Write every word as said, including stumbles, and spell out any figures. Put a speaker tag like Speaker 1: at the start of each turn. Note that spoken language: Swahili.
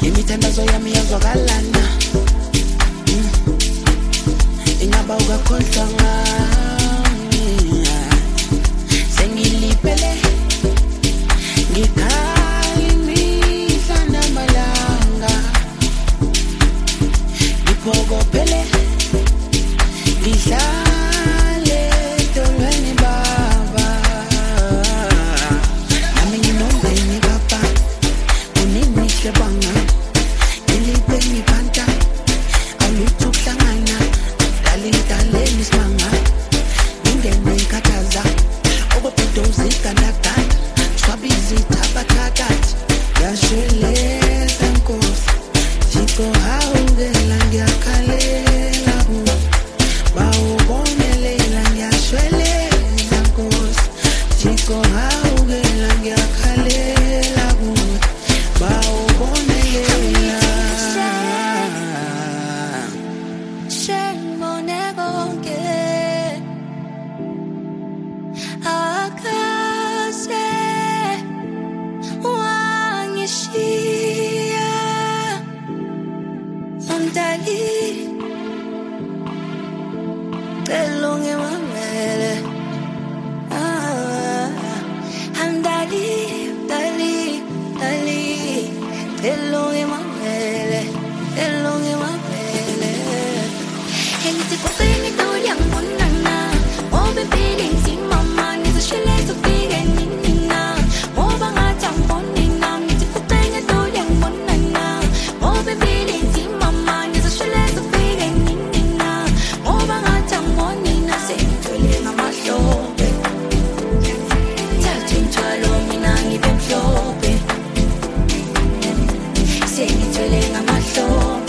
Speaker 1: Imithandazo yami yazwakalana. Ingaba ukakhohlwa ngami. Sengilipele ngikhali imihla namalanga. Ngiphokopele ngihlale edolweni baba. Nami nginombeni baba unini hlebanga. Ngilipe ngiphanta awulutho ukuhlangana. Dalili simanga ngingene ngikhathaza obabhudozi gandaganda swabizi thabathakathi yashweleza nkosi Jiko hawungela ngiyakhalela kuwe bawubonelela ngiyashweleza nkosi Jiko hawungela ngiyakhalela kuwe bawubonelela
Speaker 2: Telonge mamele, ah, andali, dali, dali. Telonge mamele, telonge mamele. Gente poco ni tu yang monana, oh baby si mama ni so shele so fige ni ni na, oh banga chang poni na, gente poco ni tu yang monana, oh baby si mama ni so shele so fige ni ni na, oh banga chang poni na se chole na mashope, chachin chalo mina ni bem shope, se chole na mashope.